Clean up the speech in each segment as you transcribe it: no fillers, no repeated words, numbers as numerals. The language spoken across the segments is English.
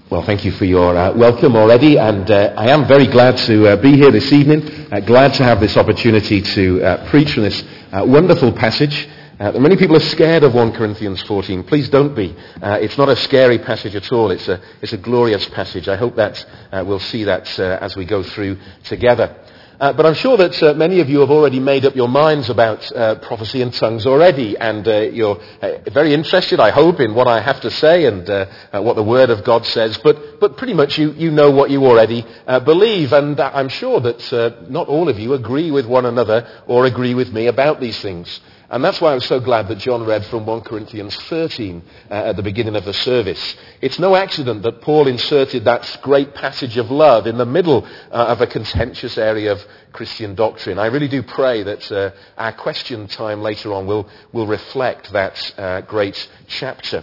Well, thank you for your welcome already, and I am very glad to be here this evening, glad to have this opportunity to preach from this wonderful passage. Many people are scared of 1 Corinthians 14. Please don't be. It's not a scary passage at all. It's a glorious passage. I hope that we'll see that as we go through together. But I'm sure that many of you have already made up your minds about prophecy and tongues already, and you're very interested, I hope, in what I have to say and what the Word of God says. But pretty much you know what you already believe, and I'm sure that not all of you agree with one another or agree with me about these things. And that's why I was so glad that John read from 1 Corinthians 13 at the beginning of the service. It's no accident that Paul inserted that great passage of love in the middle of a contentious area of Christian doctrine. I really do pray that our question time later on will reflect that great chapter.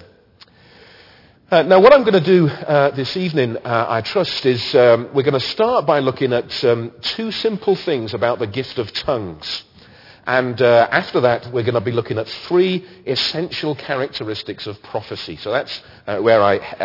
Now, what I'm going to do this evening, I trust, is we're going to start by looking at two simple things about the gift of tongues. And after that, we're going to be looking at three essential characteristics of prophecy. So that's where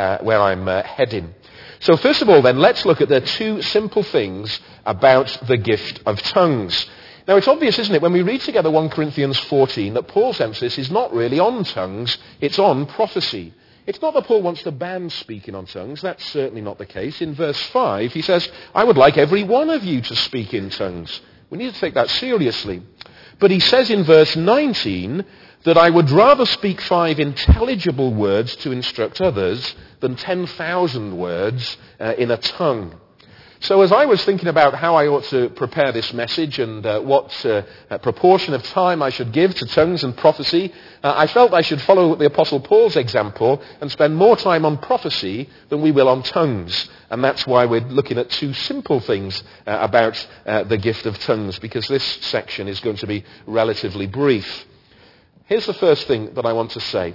I'm heading. So first of all, then, let's look at the two simple things about the gift of tongues. Now, it's obvious, isn't it, when we read together 1 Corinthians 14, that Paul's emphasis is not really on tongues, it's on prophecy. It's not that Paul wants to ban speaking on tongues. That's certainly not the case. In verse 5, he says, I would like every one of you to speak in tongues. We need to take that seriously. But he says in verse 19 that I would rather speak 5 intelligible words to instruct others than 10,000 words in a tongue. So as I was thinking about how I ought to prepare this message and what proportion of time I should give to tongues and prophecy, I felt I should follow the Apostle Paul's example and spend more time on prophecy than we will on tongues. And that's why we're looking at two simple things about the gift of tongues, because this section is going to be relatively brief. Here's the first thing that I want to say.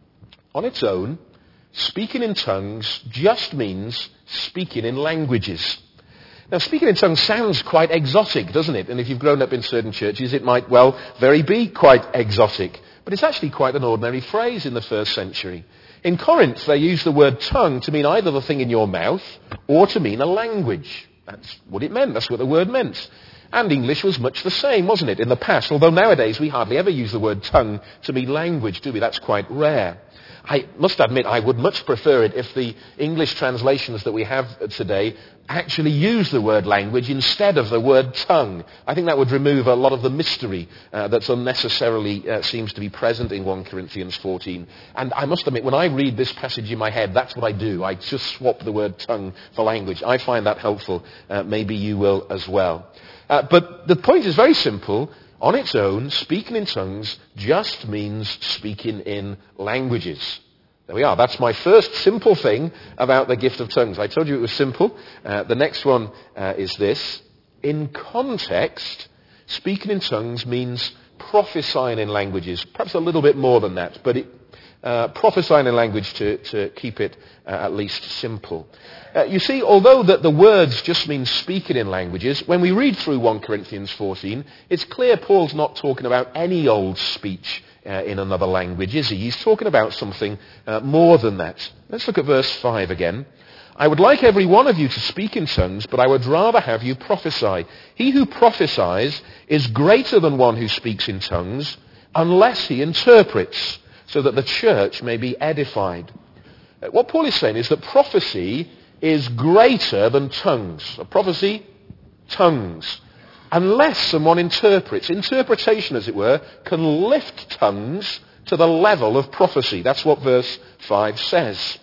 On its own, speaking in tongues just means speaking in languages. Now, speaking in tongues sounds quite exotic, doesn't it? And if you've grown up in certain churches, it might well very be quite exotic. But it's actually quite an ordinary phrase in the first century. In Corinth, they used the word tongue to mean either the thing in your mouth or to mean a language. That's what it meant. That's what the word meant. And English was much the same, wasn't it, in the past? Although nowadays we hardly ever use the word tongue to mean language, do we? That's quite rare. I must admit I would much prefer it if the English translations that we have today actually use the word language instead of the word tongue. I think that would remove a lot of the mystery that's unnecessarily seems to be present in 1 Corinthians 14. And I must admit, when I read this passage in my head, that's what I do. I just swap the word tongue for language. I find that helpful. Maybe you will as well. But the point is very simple. On its own, speaking in tongues just means speaking in languages. There we are. That's my first simple thing about the gift of tongues. I told you it was simple. The next one is this. In context, speaking in tongues means prophesying in languages. Perhaps a little bit more than that, but prophesying in language to keep it at least simple. You see, although that the words just mean speaking in languages, when we read through 1 Corinthians 14, it's clear Paul's not talking about any old speech in another language, is he? He's talking about something more than that. Let's look at verse 5 again. I would like every one of you to speak in tongues, but I would rather have you prophesy. He who prophesies is greater than one who speaks in tongues, unless he interprets, so that the church may be edified. What Paul is saying is that prophecy is greater than tongues. A prophecy, tongues. Unless someone interprets. Interpretation, as it were, can lift tongues to the level of prophecy. That's what verse 5 says.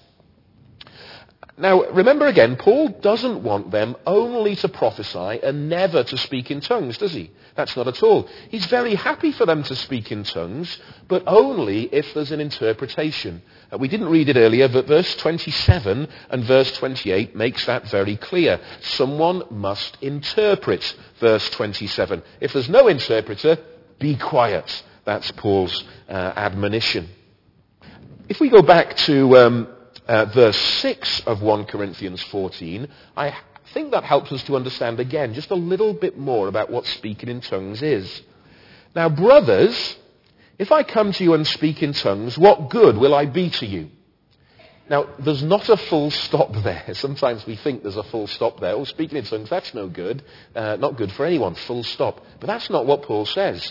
Now, remember again, Paul doesn't want them only to prophesy and never to speak in tongues, does he? That's not at all. He's very happy for them to speak in tongues, but only if there's an interpretation. We didn't read it earlier, but verse 27 and verse 28 makes that very clear. Someone must interpret, verse 27. If there's no interpreter, be quiet. That's Paul's admonition. If we go back to verse 6 of 1 Corinthians 14, I think that helps us to understand again just a little bit more about what speaking in tongues is. Now, brothers, if I come to you and speak in tongues, what good will I be to you? Now, there's not a full stop there. Sometimes we think there's a full stop there. Oh, speaking in tongues, that's no good. Not good for anyone, full stop. But that's not what Paul says.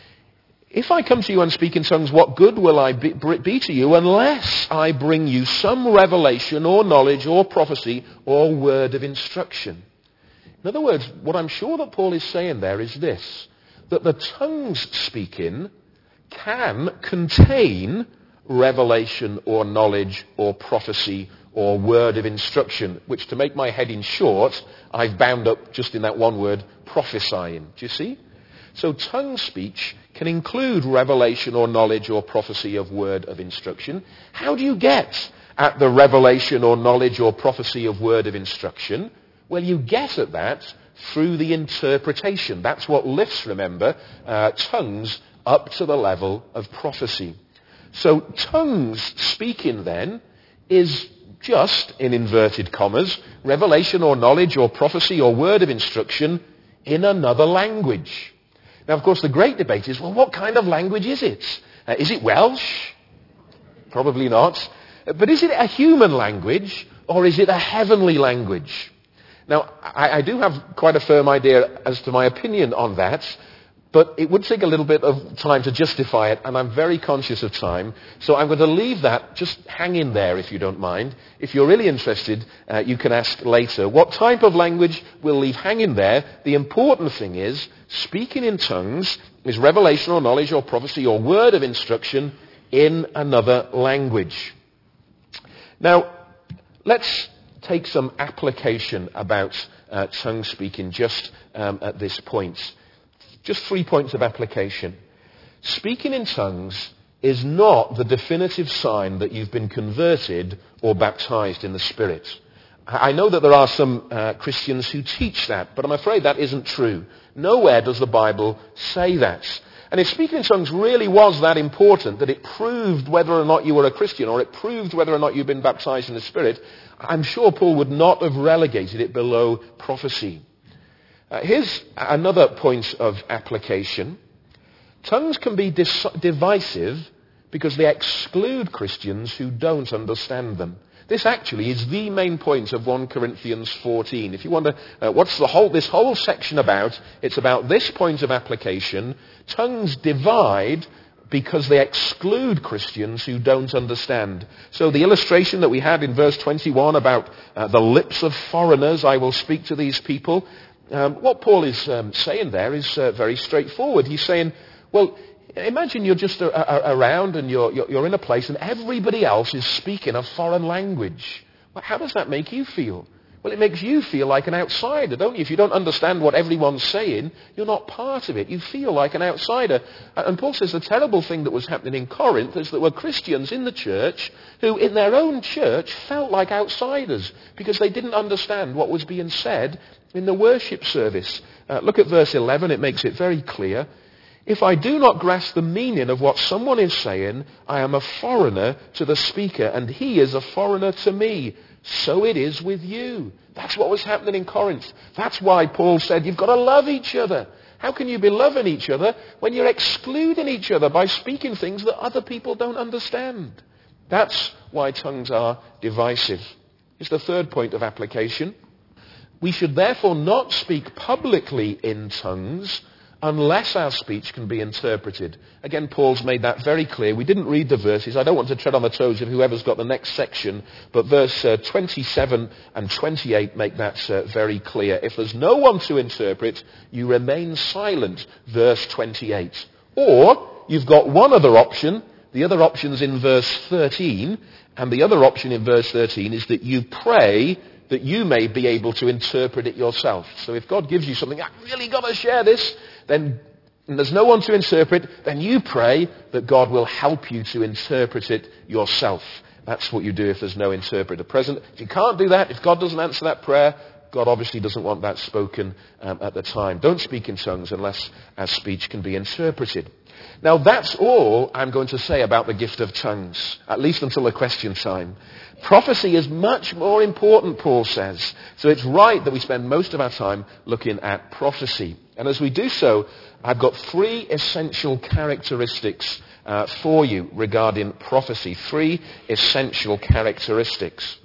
If I come to you and speak in tongues, what good will I be to you unless I bring you some revelation or knowledge or prophecy or word of instruction? In other words, what I'm sure that Paul is saying there is this, that the tongues speaking can contain revelation or knowledge or prophecy or word of instruction, which, to make my heading short, I've bound up just in that one word, prophesying. Do you see? So tongue speech can include revelation or knowledge or prophecy of word of instruction. How do you get at the revelation or knowledge or prophecy of word of instruction? Well, you get at that through the interpretation. That's what lifts, remember, tongues up to the level of prophecy. So tongues speaking then is just, in inverted commas, revelation or knowledge or prophecy or word of instruction in another language. Now, of course, the great debate is, well, what kind of language is it? Is it Welsh? Probably not. But is it a human language or is it a heavenly language? Now, I do have quite a firm idea as to my opinion on that, but it would take a little bit of time to justify it, and I'm very conscious of time. So I'm going to leave that just hanging there, if you don't mind. If you're really interested, you can ask later. What type of language we'll leave hanging there? The important thing is, speaking in tongues is revelation or knowledge or prophecy or word of instruction in another language. Now, let's take some application about tongue speaking just at this point. Just 3 points of application. Speaking in tongues is not the definitive sign that you've been converted or baptized in the Spirit. I know that there are some Christians who teach that, but I'm afraid that isn't true. Nowhere does the Bible say that. And if speaking in tongues really was that important, that it proved whether or not you were a Christian, or it proved whether or not you've been baptized in the Spirit, I'm sure Paul would not have relegated it below prophecy. Here's another point of application. Tongues can be divisive because they exclude Christians who don't understand them. This actually is the main point of 1 Corinthians 14. If you wonder what's this whole section about, it's about this point of application. Tongues divide because they exclude Christians who don't understand. So the illustration that we had in verse 21 about the lips of foreigners, I will speak to these people. What Paul is saying there is very straightforward. He's saying, well, imagine you're just around and you're in a place and everybody else is speaking a foreign language. Well, how does that make you feel? Well, it makes you feel like an outsider, don't you? If you don't understand what everyone's saying, you're not part of it. You feel like an outsider. And Paul says the terrible thing that was happening in Corinth is that there were Christians in the church who, in their own church, felt like outsiders because they didn't understand what was being said in the worship service. Look at verse 11. It makes it very clear. If I do not grasp the meaning of what someone is saying, I am a foreigner to the speaker, and he is a foreigner to me. So it is with you. That's what was happening in Corinth. That's why Paul said, you've got to love each other. How can you be loving each other when you're excluding each other by speaking things that other people don't understand? That's why tongues are divisive. Here's the third point of application. We should therefore not speak publicly in tongues unless our speech can be interpreted. Again, Paul's made that very clear. We didn't read the verses. I don't want to tread on the toes of whoever's got the next section, but verse 27 and 28 make that very clear. If there's no one to interpret, you remain silent, verse 28. Or you've got one other option. The other option's in verse 13, and the other option in verse 13 is that you pray that you may be able to interpret it yourself. So if God gives you something, I've really got to share this, then and there's no one to interpret, then you pray that God will help you to interpret it yourself. That's what you do if there's no interpreter present. If you can't do that, if God doesn't answer that prayer, God obviously doesn't want that spoken at the time. Don't speak in tongues unless as speech can be interpreted. Now that's all I'm going to say about the gift of tongues, at least until the question time. Prophecy is much more important, Paul says. So it's right that we spend most of our time looking at prophecy. And as we do so, I've got 3 essential characteristics for you regarding prophecy. 3 essential characteristics.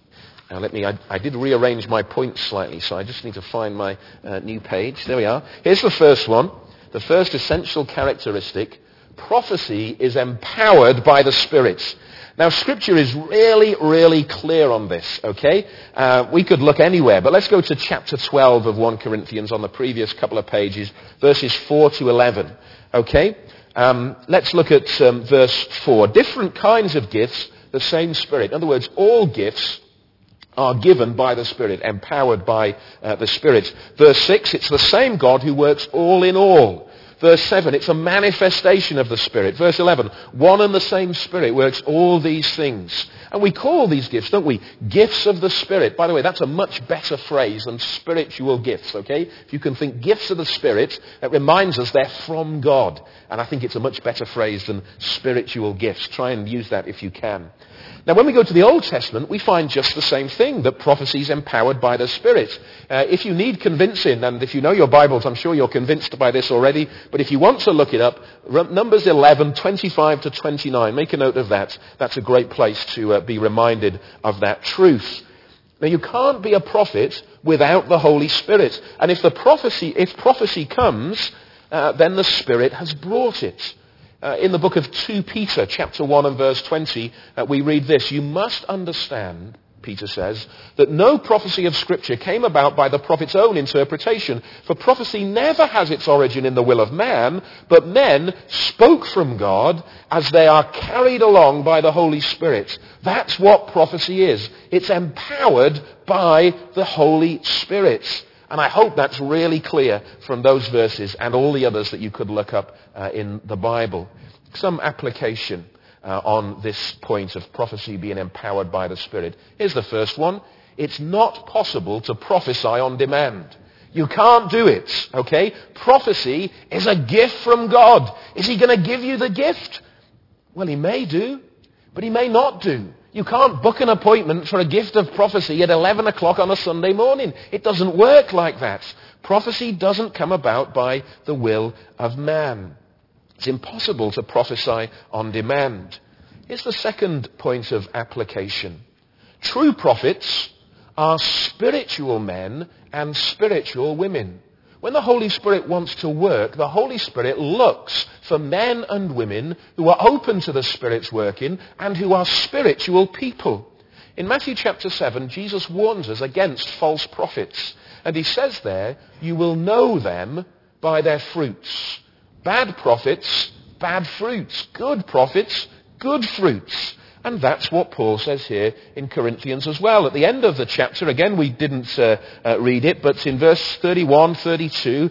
Now I did rearrange my points slightly, so I just need to find my new page. There we are. Here's the first one. The first essential characteristic: prophecy is empowered by the Spirit. Now, Scripture is really, really clear on this, okay? We could look anywhere, but let's go to chapter 12 of 1 Corinthians on the previous couple of pages, verses 4 to 11, okay? Let's look at verse 4. Different kinds of gifts, the same Spirit. In other words, all gifts are given by the Spirit, empowered by the Spirit. Verse 6, it's the same God who works all in all. Verse 7, it's a manifestation of the Spirit. Verse 11, one and the same Spirit works all these things. And we call these gifts, don't we, gifts of the Spirit. By the way, that's a much better phrase than spiritual gifts, okay? If you can think gifts of the Spirit, it reminds us they're from God. And I think it's a much better phrase than spiritual gifts. Try and use that if you can. Now, when we go to the Old Testament, we find just the same thing, that prophecy is empowered by the Spirit. If you need convincing, and if you know your Bibles, I'm sure you're convinced by this already, but if you want to look it up, Numbers 11, 25 to 29, make a note of that. That's a great place to be reminded of that truth. Now, you can't be a prophet without the Holy Spirit. And if prophecy comes, then the Spirit has brought it. In the book of 2 Peter, chapter 1 and verse 20, we read this: "You must understand," Peter says, "that no prophecy of Scripture came about by the prophet's own interpretation. For prophecy never has its origin in the will of man, but men spoke from God as they are carried along by the Holy Spirit." That's what prophecy is. It's empowered by the Holy Spirit. And I hope that's really clear from those verses and all the others that you could look up in the Bible. Some application on this point of prophecy being empowered by the Spirit. Here's the first one. It's not possible to prophesy on demand. You can't do it, okay? Prophecy is a gift from God. Is he going to give you the gift? Well, he may do, but he may not do. You can't book an appointment for a gift of prophecy at 11 o'clock on a Sunday morning. It doesn't work like that. Prophecy doesn't come about by the will of man. It's impossible to prophesy on demand. Here's the second point of application. True prophets are spiritual men and spiritual women. When the Holy Spirit wants to work, the Holy Spirit looks for men and women who are open to the Spirit's working and who are spiritual people. In Matthew chapter 7, Jesus warns us against false prophets. And he says there, you will know them by their fruits. Bad prophets, bad fruits. Good prophets, good fruits. And that's what Paul says here in Corinthians as well. At the end of the chapter, again, we didn't read it, but in verse 31, 32,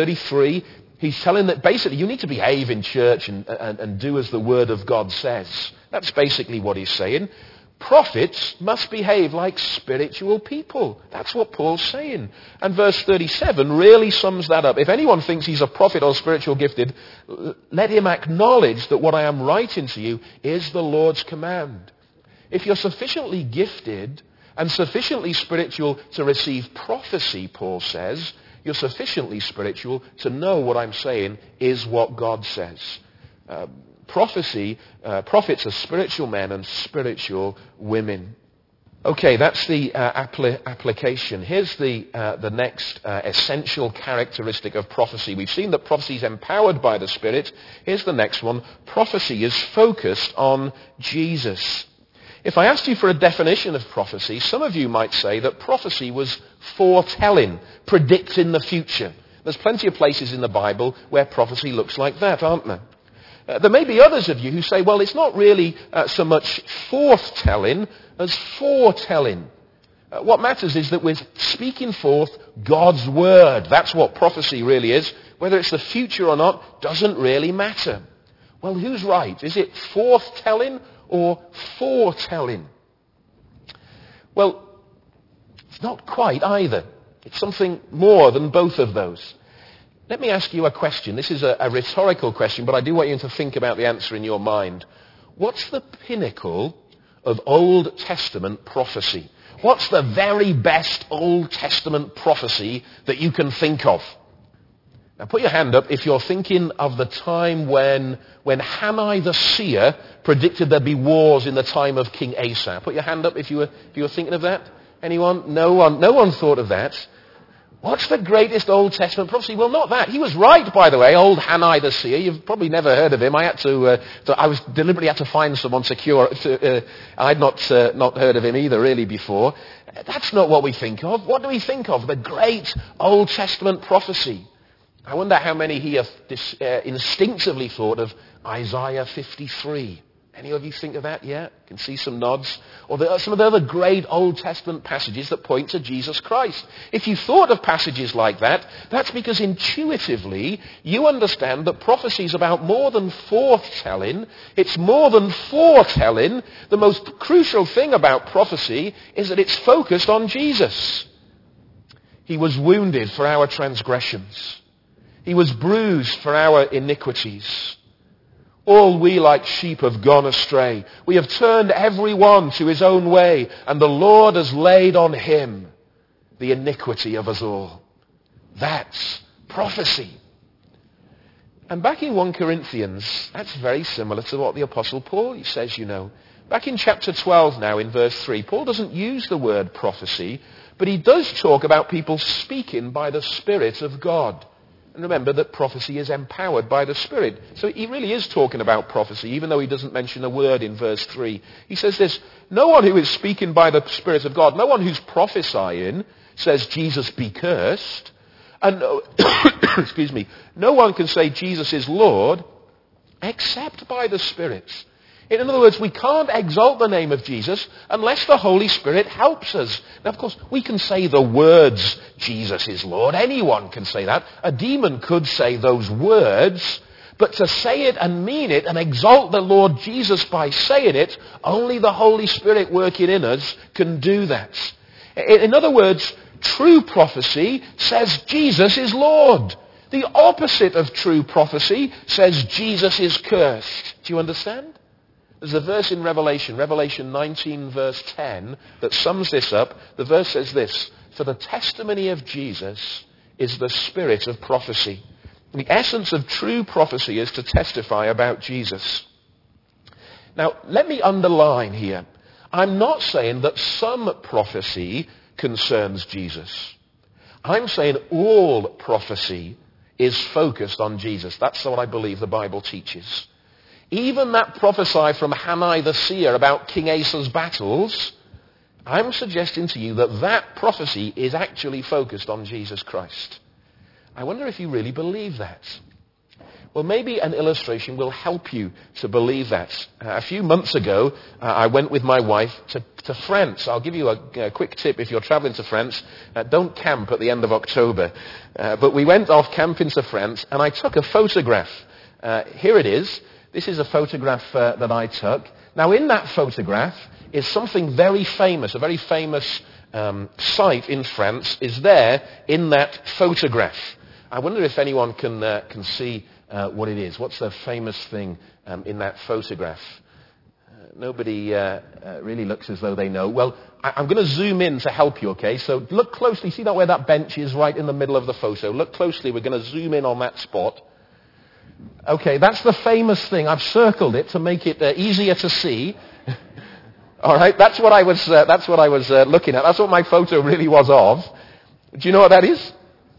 33, he's telling that basically you need to behave in church and do as the Word of God says. That's basically what he's saying. Prophets must behave like spiritual people. That's what Paul's saying. And verse 37 really sums that up. If anyone thinks he's a prophet or spiritual gifted, let him acknowledge that what I am writing to you is the Lord's command. If you're sufficiently gifted and sufficiently spiritual to receive prophecy, Paul says, you're sufficiently spiritual to know what I'm saying is what God says. Prophets are spiritual men and spiritual women. Okay, that's the application. Here's the next essential characteristic of prophecy. We've seen that prophecy is empowered by the Spirit. Here's the next one. Prophecy is focused on Jesus. If I asked you for a definition of prophecy, some of you might say that prophecy was foretelling, predicting the future. There's plenty of places in the Bible where prophecy looks like that, aren't there? There may be others of you who say, well, it's not really so much forth-telling as foretelling. What matters is that we're speaking forth God's word. That's what prophecy really is. Whether it's the future or not doesn't really matter. Well, who's right? Is it forth-telling or foretelling? Well, not quite either. It's something more than both of those. Let me ask you a question. This is a rhetorical question, but I do want you to think about the answer in your mind. What's the pinnacle of Old Testament prophecy? What's the very best Old Testament prophecy that you can think of? Now put your hand up if you're thinking of the time when Hannai the seer predicted there'd be wars in the time of King Asa. Put your hand up if you were thinking of that. Anyone? No one thought of that. What's the greatest Old Testament prophecy? Well, not that. He was right, by the way, old Hannai the seer. You've probably never heard of him. I was deliberately had to find someone secure. I'd not heard of him either, really, before. That's not what we think of. What do we think of? The great Old Testament prophecy. I wonder how many here instinctively thought of Isaiah 53. Any of you think of that? Yeah? Can see some nods. Or some of the other great Old Testament passages that point to Jesus Christ. If you thought of passages like that, that's because intuitively you understand that prophecy is about more than foretelling. It's more than foretelling. The most crucial thing about prophecy is that it's focused on Jesus. He was wounded for our transgressions. He was bruised for our iniquities. All we like sheep have gone astray. We have turned every one to his own way, and the Lord has laid on him the iniquity of us all. That's prophecy. And back in 1 Corinthians, that's very similar to what the Apostle Paul says, you know. Back in chapter 12 now, in verse 3, Paul doesn't use the word prophecy, but he does talk about people speaking by the Spirit of God. And remember that prophecy is empowered by the Spirit. So he really is talking about prophecy, even though he doesn't mention a word in verse 3. He says this, no one who is speaking by the Spirit of God, no one who's prophesying says Jesus be cursed. And excuse me, no one can say Jesus is Lord except by the Spirit. In other words, we can't exalt the name of Jesus unless the Holy Spirit helps us. Now, of course, we can say the words, Jesus is Lord. Anyone can say that. A demon could say those words. But to say it and mean it and exalt the Lord Jesus by saying it, only the Holy Spirit working in us can do that. In other words, true prophecy says Jesus is Lord. The opposite of true prophecy says Jesus is cursed. Do you understand? There's a verse in Revelation 19 verse 10, that sums this up. The verse says this, for the testimony of Jesus is the spirit of prophecy. The essence of true prophecy is to testify about Jesus. Now, let me underline here. I'm not saying that some prophecy concerns Jesus. I'm saying all prophecy is focused on Jesus. That's what I believe the Bible teaches. Even that prophecy from Hannai the seer about King Asa's battles, I'm suggesting to you that that prophecy is actually focused on Jesus Christ. I wonder if you really believe that. Well, maybe an illustration will help you to believe that. A few months ago, I went with my wife to France. I'll give you a quick tip if you're traveling to France. Don't camp at the end of October. But we went off camping to France, and I took a photograph. Here it is. This is a photograph that I took. Now, in that photograph is something very famous. A very famous site in France is there in that photograph. I wonder if anyone can see what it is. What's the famous thing in that photograph? Nobody really looks as though they know. Well, I'm going to zoom in to help you, okay? So look closely. See that where that bench is right in the middle of the photo? Look closely. We're going to zoom in on that spot. Okay, that's the famous thing. I've circled it to make it easier to see. All right, that's what I was looking at. That's what my photo really was of. Do you know what that is?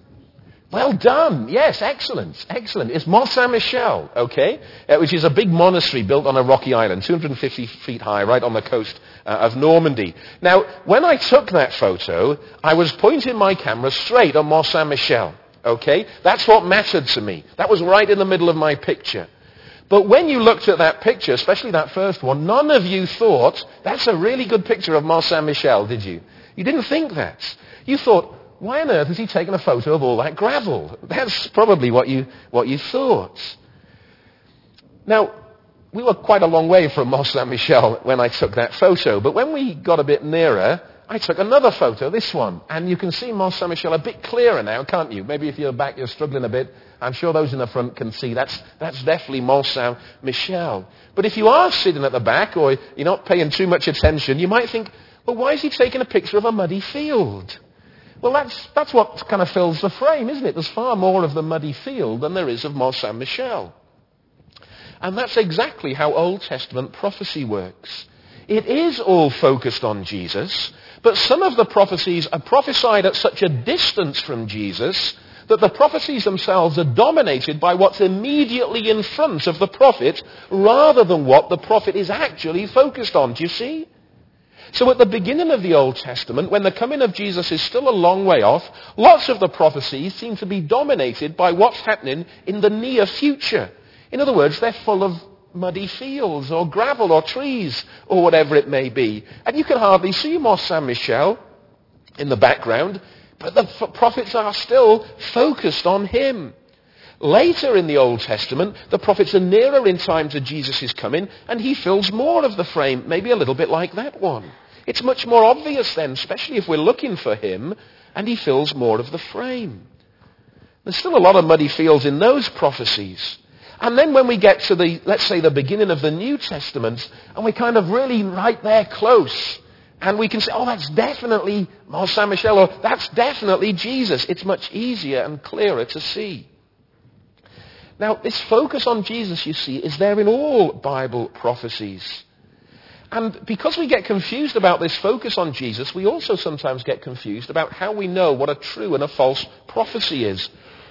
Well done. Yes, excellent. It's Mont Saint-Michel, okay, which is a big monastery built on a rocky island, 250 feet high, right on the coast of Normandy. Now, when I took that photo, I was pointing my camera straight on Mont Saint-Michel. Okay? That's what mattered to me. That was right in the middle of my picture. But when you looked at that picture, especially that first one, none of you thought, that's a really good picture of Mont Saint-Michel, did you? You didn't think that. You thought, why on earth has he taken a photo of all that gravel? That's probably what you thought. Now, we were quite a long way from Mont Saint-Michel when I took that photo, but when we got a bit nearer, I took another photo, this one, and you can see Mont Saint-Michel a bit clearer now, can't you? Maybe if you're back, you're struggling a bit. I'm sure those in the front can see. That's definitely Mont Saint-Michel. But if you are sitting at the back, or you're not paying too much attention, you might think, well, why is he taking a picture of a muddy field? Well, that's what kind of fills the frame, isn't it? There's far more of the muddy field than there is of Mont Saint-Michel. And that's exactly how Old Testament prophecy works. It is all focused on Jesus, but some of the prophecies are prophesied at such a distance from Jesus that the prophecies themselves are dominated by what's immediately in front of the prophet rather than what the prophet is actually focused on. Do you see? So at the beginning of the Old Testament, when the coming of Jesus is still a long way off, lots of the prophecies seem to be dominated by what's happening in the near future. In other words, they're full of muddy fields or gravel or trees or whatever it may be. And you can hardly see Mont Saint-Michel in the background, but the prophets are still focused on him. Later in the Old Testament, the prophets are nearer in time to Jesus' coming, and he fills more of the frame, maybe a little bit like that one. It's much more obvious then, especially if we're looking for him, and he fills more of the frame. There's still a lot of muddy fields in those prophecies. And then when we get to let's say the beginning of the New Testament, and we're kind of really right there close, and we can say, oh, that's definitely Mont Saint-Michel, or that's definitely Jesus. It's much easier and clearer to see. Now, this focus on Jesus, you see, is there in all Bible prophecies. And because we get confused about this focus on Jesus, we also sometimes get confused about how we know what a true and a false prophecy is.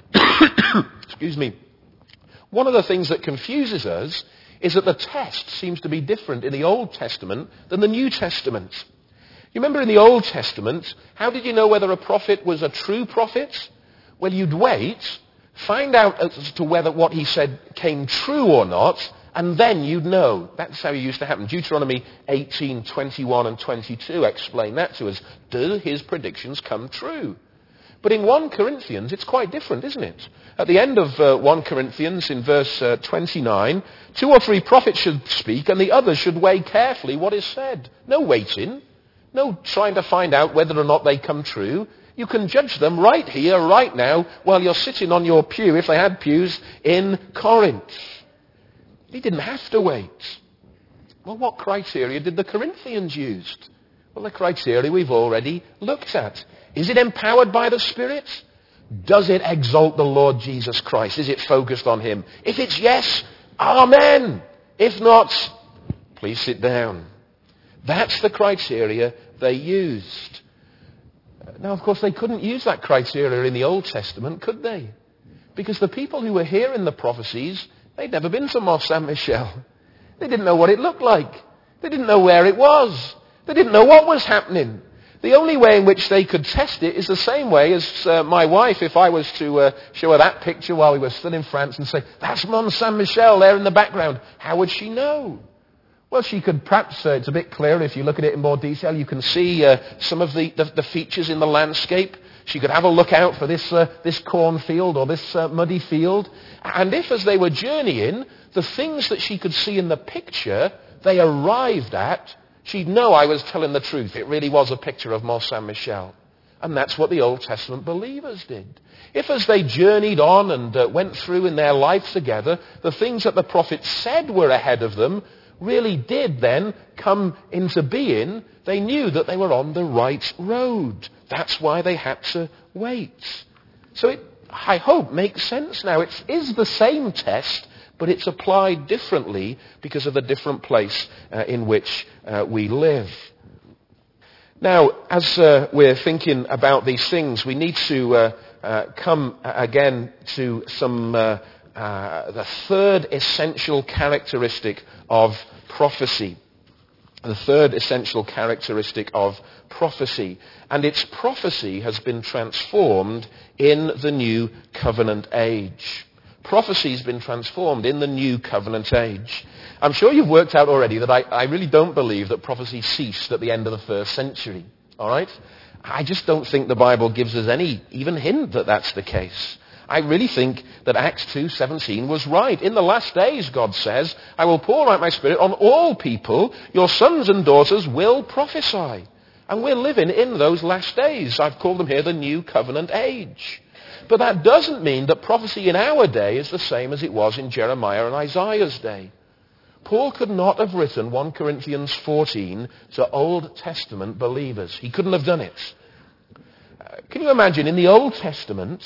Excuse me. One of the things that confuses us is that the test seems to be different in the Old Testament than the New Testament. You remember in the Old Testament, how did you know whether a prophet was a true prophet? Well, you'd wait, find out as to whether what he said came true or not, and then you'd know. That's how it used to happen. Deuteronomy 18, 21 and 22 explain that to us. Do his predictions come true? But in 1 Corinthians, it's quite different, isn't it? At the end of 1 Corinthians, in verse 29, 2 or 3 prophets should speak, and the others should weigh carefully what is said. No waiting. No trying to find out whether or not they come true. You can judge them right here, right now, while you're sitting on your pew, if they had pews, in Corinth. He didn't have to wait. Well, what criteria did the Corinthians use? Well, the criteria we've already looked at. Is it empowered by the Spirit? Does it exalt the Lord Jesus Christ? Is it focused on him? If it's yes, amen. If not, please sit down. That's the criteria they used. Now, of course, they couldn't use that criteria in the Old Testament, could they? Because the people who were hearing the prophecies, they'd never been to Mont Saint-Michel. They didn't know what it looked like. They didn't know where it was. They didn't know what was happening. The only way in which they could test it is the same way as my wife, if I was to show her that picture while we were still in France and say, that's Mont Saint-Michel there in the background. How would she know? Well, she could perhaps, it's a bit clearer if you look at it in more detail. You can see some of the features in the landscape. She could have a look out for this cornfield or this muddy field. And if, as they were journeying, the things that she could see in the picture, they arrived at, she'd know I was telling the truth. It really was a picture of Mont Saint-Michel. And that's what the Old Testament believers did. If as they journeyed on and went through in their life together, the things that the prophet said were ahead of them really did then come into being, they knew that they were on the right road. That's why they had to wait. So it, I hope, makes sense now. It is the same test, but it's applied differently because of the different place in which we live. Now, as we're thinking about these things, we need to come again to some the third essential characteristic of prophecy. The third essential characteristic of prophecy. And its prophecy has been transformed in the new covenant age. Prophecy has been transformed in the new covenant age. I'm sure you've worked out already that I really don't believe that prophecy ceased at the end of the first century. All right? I just don't think the Bible gives us any even hint that that's the case. I really think that Acts 2:17 was right. In the last days, God says, I will pour out my Spirit on all people. Your sons and daughters will prophesy. And we're living in those last days. I've called them here the New Covenant age. But that doesn't mean that prophecy in our day is the same as it was in Jeremiah and Isaiah's day. Paul could not have written 1 Corinthians 14 to Old Testament believers. He couldn't have done it. Can you imagine in the Old Testament,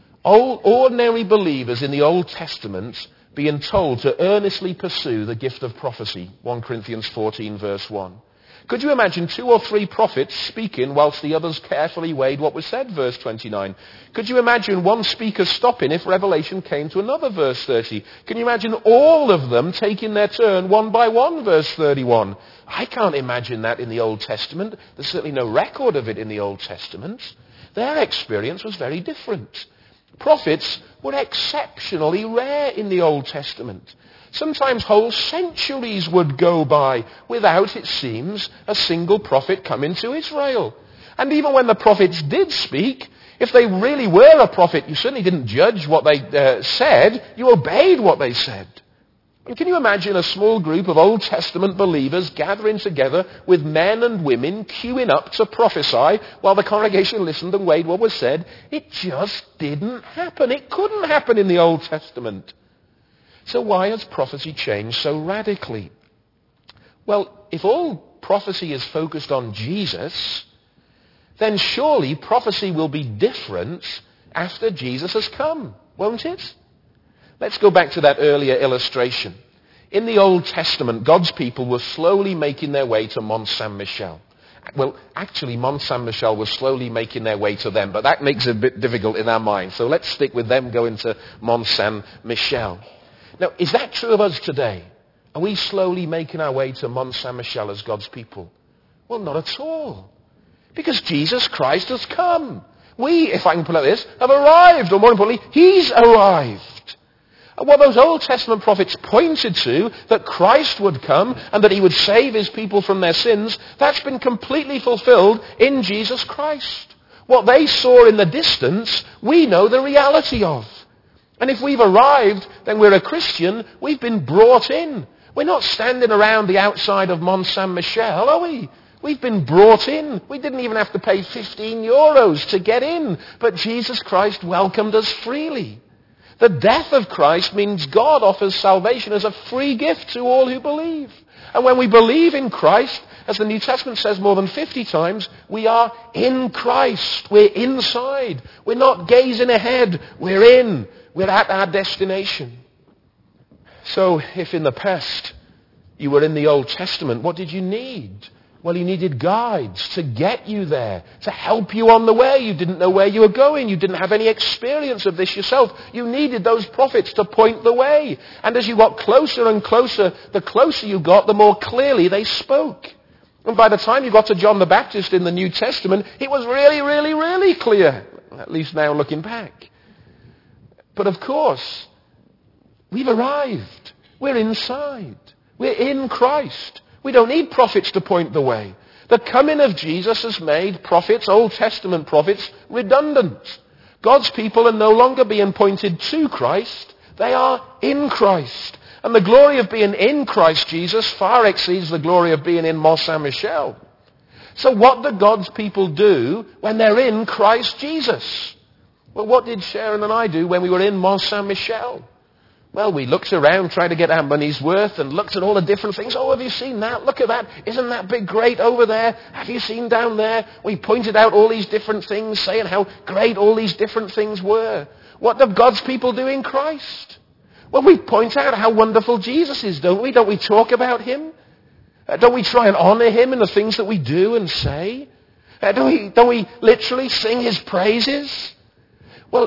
ordinary believers in the Old Testament being told to earnestly pursue the gift of prophecy? 1 Corinthians 14 verse 1. Could you imagine 2 or 3 prophets speaking whilst the others carefully weighed what was said, verse 29? Could you imagine one speaker stopping if revelation came to another, verse 30? Can you imagine all of them taking their turn one by one, verse 31? I can't imagine that in the Old Testament. There's certainly no record of it in the Old Testament. Their experience was very different. Prophets were exceptionally rare in the Old Testament. Sometimes whole centuries would go by without, it seems, a single prophet coming to Israel. And even when the prophets did speak, if they really were a prophet, you certainly didn't judge what they said, you obeyed what they said. And can you imagine a small group of Old Testament believers gathering together with men and women queuing up to prophesy while the congregation listened and weighed what was said? It just didn't happen. It couldn't happen in the Old Testament. So why has prophecy changed so radically? Well, if all prophecy is focused on Jesus, then surely prophecy will be different after Jesus has come, won't it? Let's go back to that earlier illustration. In the Old Testament, God's people were slowly making their way to Mont Saint-Michel. Well, actually, Mont Saint-Michel was slowly making their way to them, but that makes it a bit difficult in our minds. So let's stick with them going to Mont Saint-Michel. Now, is that true of us today? Are we slowly making our way to Mont Saint-Michel as God's people? Well, not at all. Because Jesus Christ has come. We, if I can put it like this, have arrived. Or more importantly, He's arrived. And what those Old Testament prophets pointed to, that Christ would come and that He would save His people from their sins, that's been completely fulfilled in Jesus Christ. What they saw in the distance, we know the reality of. And if we've arrived, then we're a Christian. We've been brought in. We're not standing around the outside of Mont Saint-Michel, are we? We've been brought in. We didn't even have to pay 15 euros to get in. But Jesus Christ welcomed us freely. The death of Christ means God offers salvation as a free gift to all who believe. And when we believe in Christ, as the New Testament says more than 50 times, we are in Christ. We're inside. We're not gazing ahead. We're in. We're at our destination. So if in the past you were in the Old Testament, what did you need? Well, you needed guides to get you there, to help you on the way. You didn't know where you were going. You didn't have any experience of this yourself. You needed those prophets to point the way. And as you got closer and closer, the closer you got, the more clearly they spoke. And by the time you got to John the Baptist in the New Testament, it was really, really, really clear, at least now looking back. But of course, we've arrived. We're inside. We're in Christ. We don't need prophets to point the way. The coming of Jesus has made prophets, Old Testament prophets, redundant. God's people are no longer being pointed to Christ. They are in Christ. And the glory of being in Christ Jesus far exceeds the glory of being in Mont Saint-Michel. So what do God's people do when they're in Christ Jesus? Well, what did Sharon and I do when we were in Mont Saint-Michel? Well, we looked around trying to get our money's worth and looked at all the different things. Oh, have you seen that? Look at that. Isn't that big great over there? Have you seen down there? We pointed out all these different things, saying how great all these different things were. What do God's people do in Christ? Well, we point out how wonderful Jesus is, don't we? Don't we talk about Him? Don't we try and honor Him in the things that we do and say? Don't we literally sing His praises? Well,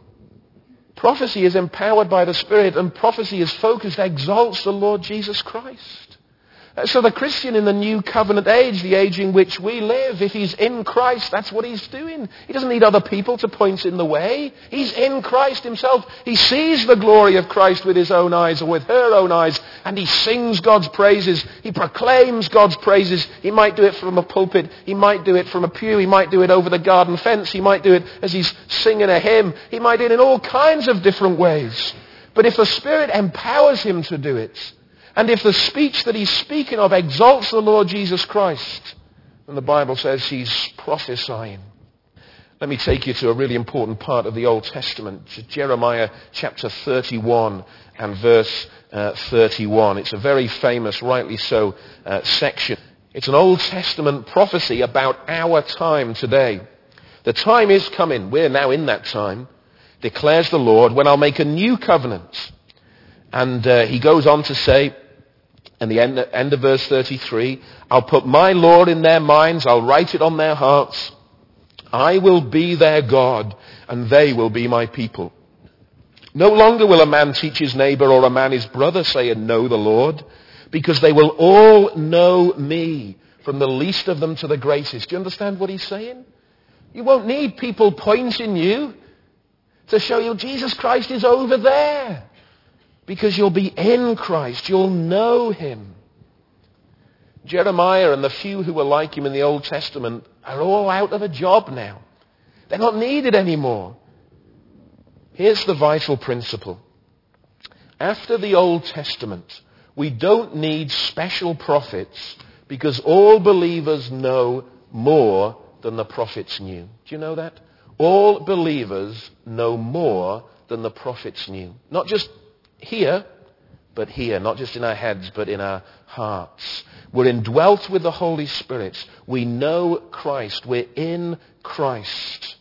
prophecy is empowered by the Spirit, and prophecy is focused, exalts the Lord Jesus Christ. So the Christian in the New Covenant age, the age in which we live, if he's in Christ, that's what he's doing. He doesn't need other people to point in the way. He's in Christ himself. He sees the glory of Christ with his own eyes or with her own eyes, and he sings God's praises. He proclaims God's praises. He might do it from a pulpit. He might do it from a pew. He might do it over the garden fence. He might do it as he's singing a hymn. He might do it in all kinds of different ways. But if the Spirit empowers him to do it, and if the speech that he's speaking of exalts the Lord Jesus Christ, And the Bible says he's prophesying. Let me take you to a really important part of the Old Testament, Jeremiah chapter 31 and verse 31. It's a very famous, rightly so, section. It's an Old Testament prophecy about our time today. The time is coming, we're now in that time, declares the Lord, when I'll make a new covenant. And he goes on to say, in the end of verse 33, I'll put my law in their minds, I'll write it on their hearts. I will be their God, and they will be my people. No longer will a man teach his neighbor or a man his brother, saying, know the Lord, because they will all know me, from the least of them to the greatest. Do you understand what he's saying? You won't need people pointing you to show you Jesus Christ is over there, because you'll be in Christ. You'll know him. Jeremiah and the few who were like him in the Old Testament are all out of a job now. They're not needed anymore. Here's the vital principle. After the Old Testament, we don't need special prophets because all believers know more than the prophets knew. Do you know that? All believers know more than the prophets knew. Not just here, but here. Not just in our heads, but in our hearts. We're indwelt with the Holy Spirit. We know Christ. We're in Christ.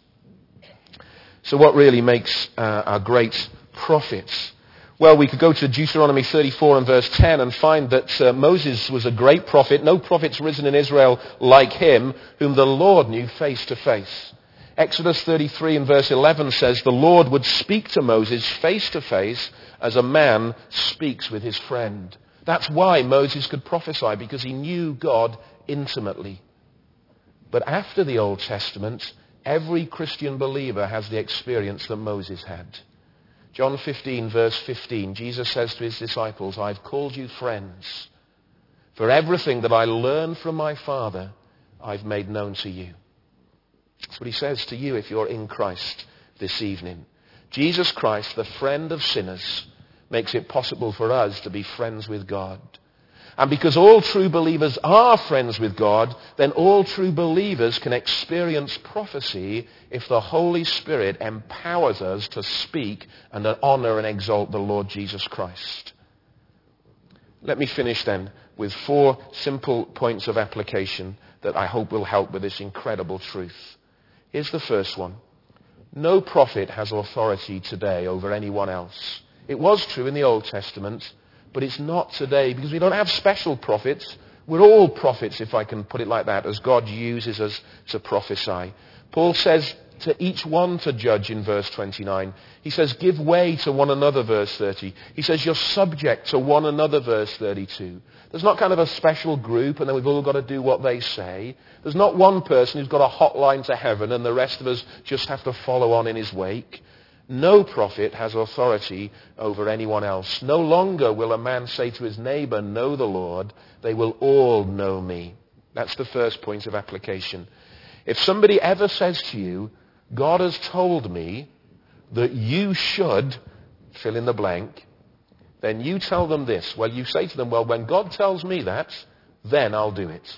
So what really makes our great prophets? Well, we could go to Deuteronomy 34 and verse 10 and find that Moses was a great prophet. No prophet's risen in Israel like him, whom the Lord knew face to face. Exodus 33 and verse 11 says the Lord would speak to Moses face to face as a man speaks with his friend. That's why Moses could prophesy, because he knew God intimately. But after the Old Testament, every Christian believer has the experience that Moses had. John 15, verse 15, Jesus says to his disciples, I've called you friends, for everything that I learned from my Father, I've made known to you. That's what he says to you if you're in Christ this evening. Jesus Christ, the friend of sinners, makes it possible for us to be friends with God. And because all true believers are friends with God, then all true believers can experience prophecy if the Holy Spirit empowers us to speak and honor and exalt the Lord Jesus Christ. Let me finish then with 4 simple points of application that I hope will help with this incredible truth. Here's the first one. No prophet has authority today over anyone else. It was true in the Old Testament, but it's not today because we don't have special prophets. We're all prophets, if I can put it like that, as God uses us to prophesy. Paul says to each one to judge in verse 29. He says, give way to one another, verse 30. He says, you're subject to one another, verse 32. There's not kind of a special group and then we've all got to do what they say. There's not one person who's got a hotline to heaven and the rest of us just have to follow on in his wake. No prophet has authority over anyone else. No longer will a man say to his neighbor, know the Lord. They will all know me. That's the first point of application. If somebody ever says to you, God has told me that you should fill in the blank, then you tell them this. Well, you say to them, well, when God tells me that, then I'll do it.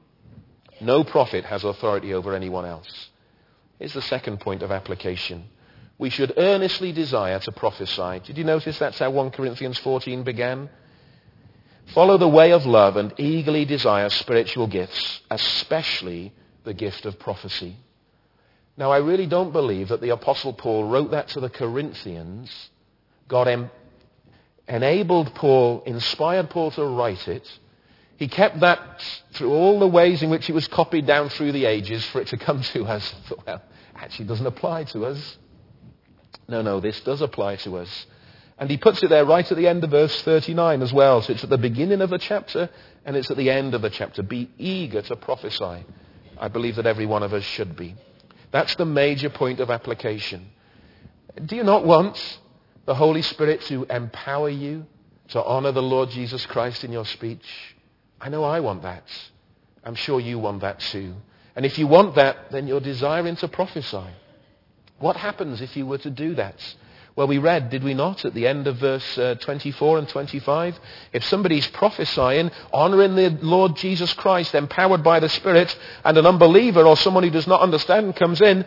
No prophet has authority over anyone else. Here's the second point of application. We should earnestly desire to prophesy. Did you notice that's how 1 Corinthians 14 began? Follow the way of love and eagerly desire spiritual gifts, especially the gift of prophecy. Now, I really don't believe that the Apostle Paul wrote that to the Corinthians. God enabled Paul, inspired Paul to write it. He kept that through all the ways in which it was copied down through the ages for it to come to us. Well, actually, it doesn't apply to us. No, this does apply to us. And he puts it there right at the end of verse 39 as well. So it's at the beginning of the chapter and it's at the end of the chapter. Be eager to prophesy. I believe that every one of us should be. That's the major point of application. Do you not want the Holy Spirit to empower you to honor the Lord Jesus Christ in your speech? I know I want that. I'm sure you want that too. And if you want that, then you're desiring to prophesy. What happens if you were to do that? Well, we read, did we not, at the end of verse 24 and 25? If somebody's prophesying, honouring the Lord Jesus Christ, empowered by the Spirit, and an unbeliever or someone who does not understand comes in,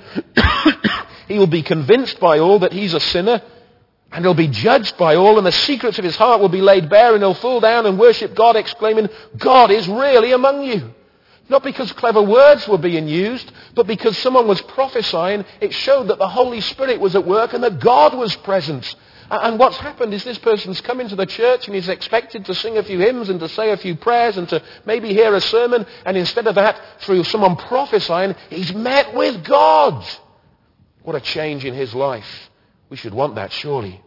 he will be convinced by all that he's a sinner, and he'll be judged by all, and the secrets of his heart will be laid bare, and he'll fall down and worship God, exclaiming, God is really among you. Not because clever words were being used, but because someone was prophesying. It showed that the Holy Spirit was at work and that God was present. And what's happened is this person's come into the church and he's expected to sing a few hymns and to say a few prayers and to maybe hear a sermon. And instead of that, through someone prophesying, he's met with God. What a change in his life. We should want that, surely.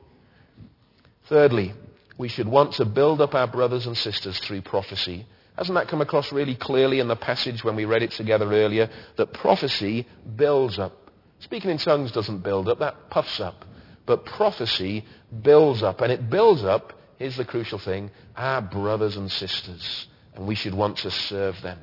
Thirdly, we should want to build up our brothers and sisters through prophecy. Hasn't that come across really clearly in the passage when we read it together earlier? That prophecy builds up. Speaking in tongues doesn't build up, that puffs up. But prophecy builds up. And it builds up, here's the crucial thing, our brothers and sisters. And we should want to serve them.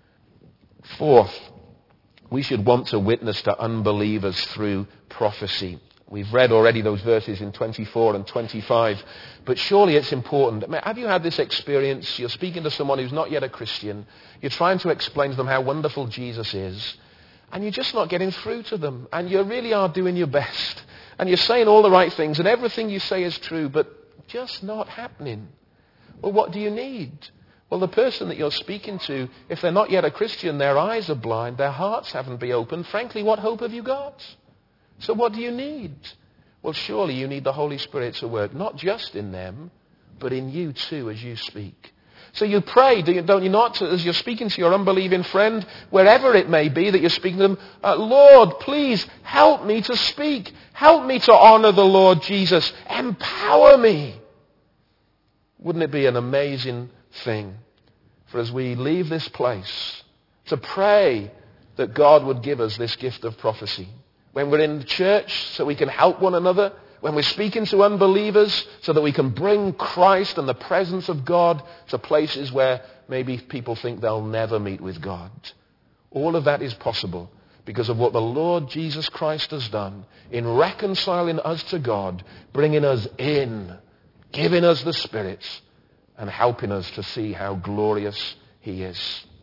Fourth, we should want to witness to unbelievers through prophecy. We've read already those verses in 24 and 25. But surely it's important. Have you had this experience? You're speaking to someone who's not yet a Christian. You're trying to explain to them how wonderful Jesus is. And you're just not getting through to them. And you really are doing your best. And you're saying all the right things. And everything you say is true. But just not happening. Well, what do you need? Well, the person that you're speaking to, if they're not yet a Christian, their eyes are blind. Their hearts haven't been opened. Frankly, what hope have you got? So what do you need? Well, surely you need the Holy Spirit to work, not just in them, but in you too as you speak. So you pray, don't you not, as you're speaking to your unbelieving friend, wherever it may be that you're speaking to them, Lord, please help me to speak. Help me to honour the Lord Jesus. Empower me. Wouldn't it be an amazing thing for as we leave this place to pray that God would give us this gift of prophecy? When we're in church, so we can help one another. When we're speaking to unbelievers, so that we can bring Christ and the presence of God to places where maybe people think they'll never meet with God. All of that is possible because of what the Lord Jesus Christ has done in reconciling us to God, bringing us in, giving us the Spirit, and helping us to see how glorious He is.